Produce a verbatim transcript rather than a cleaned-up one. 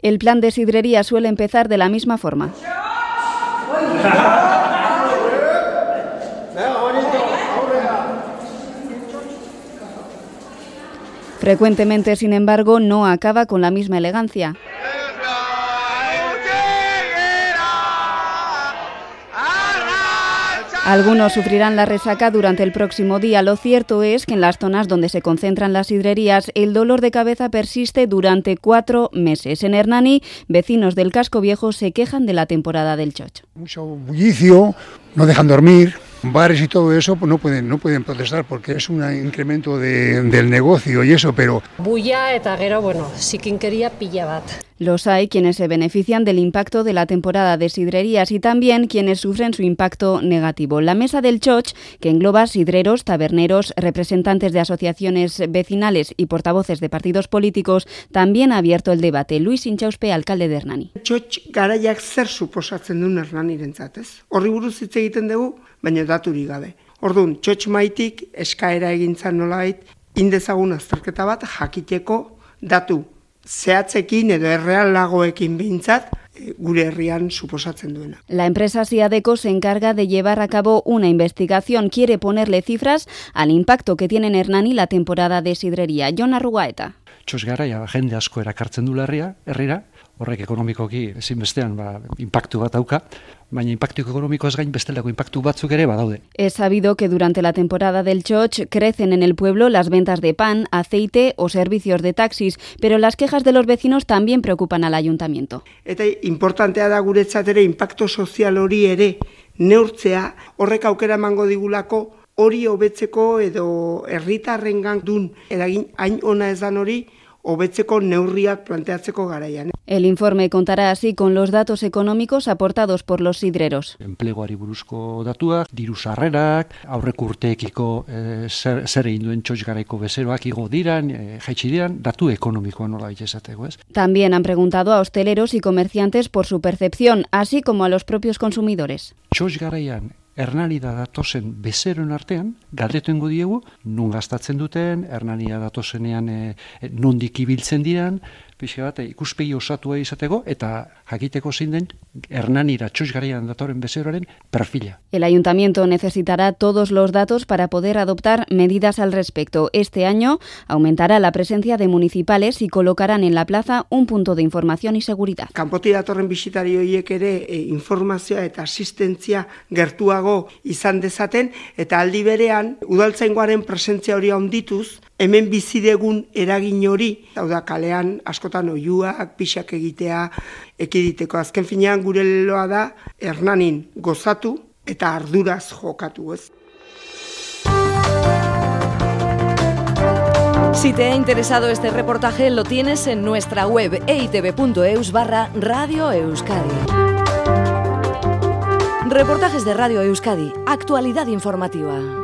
El plan de sidrería suele empezar de la misma forma. Frecuentemente, sin embargo, no acaba con la misma elegancia. Algunos sufrirán la resaca durante el próximo día. Lo cierto es que en las zonas donde se concentran las sidrerías, el dolor de cabeza persiste durante cuatro meses. En Hernani, vecinos del casco viejo se quejan de la temporada del chocho. Mucho bullicio, no dejan dormir. Bares y todo eso pues no pueden no pueden protestar porque es un incremento de, del negocio y eso, pero... Bulla eta gero, bueno, zikinkeria pila bat. Los hay quienes se benefician del impacto de la temporada de sidrerías y también quienes sufren su impacto negativo. La Mesa del Choch, que engloba sidreros, taberneros, representantes de asociaciones vecinales y portavoces de partidos políticos, también ha abierto el debate. Luis Intxauspe, alcalde de Hernani. Choch garaiak zer suposatzen duen Hernanirentzat, ez? Horri buruz hitz egiten dugu, baina daturik gabe. Orduan, txotx maitik eskaera egintzan nolabait, indezagun azterketa bat jakiteko datu zehatzekin edo errealagoekin behintzat gure herrian suposatzen duena. La empresa Siadeco se encarga de llevar a cabo una investigación. Quiere ponerle cifras al impacto que tiene en Hernani la temporada de sidrería. Jon Arrugaeta. Txos garaia jende asko erakartzen du herria, herrira, horrek ekonomikoki ezinbestean ba, impactu bat dauka, baina impactu ekonomikoaz gain bestelako impactu batzuk ere badaude. Es sabido que durante la temporada del choch crecen en el pueblo las ventas de pan, aceite o servicios de taxis, pero las quejas de los vecinos también preocupan al ayuntamiento. Eta importantea da guretzat ere impacto sozial hori ere neurtzea, horrek aukera emango digulako hori hobetzeko edo herritarrengan dun eragin hain ona ez dan hori hobetzeko neurriak planteatzeko garaian. El informe contará así con los datos económicos aportados por los sidreros. Enpleguari buruzko datuak, diru sarrerak, aurreko urteekiko e, zer, zer egin duen txotx garaiko bezeroak igo diran, e, jaitsi diran, datu ekonomikoa nola esateko, ez? También han preguntado a hosteleros y comerciantes por su percepción, así como a los propios consumidores. Txotx garaian Hernani da datozen bezeroen artean, galdetuengo diegu, nun gastatzen duten, Hernani da datozenean e, nondik ibiltzen diran, pixka bat, ikuspegi osatua izateko, eta jakiteko zein den Hernanira txotx garaian datoren bezeroaren perfila. El ayuntamiento necesitará todos los datos para poder adoptar medidas al respecto. Este año aumentará la presencia de municipales y colocarán en la plaza un punto de información y seguridad. Kanpoti datorren bisitari horiek ere e, informazioa eta asistentzia gertuago izan dezaten, eta aldi berean udaltzaingoaren presentzia hori handituz, hemen bizidegun eragin hori, hau da kalean askotan oihuak, pixak egitea, ekiditeko. Azken finean gure leloa da Hernanin gozatu eta arduraz jokatu, ez? Si te ha interesado este reportaje, lo tienes en nuestra web e i te be punto eus barra Radio Euskadi. Reportajes de Radio Euskadi, actualidad informativa.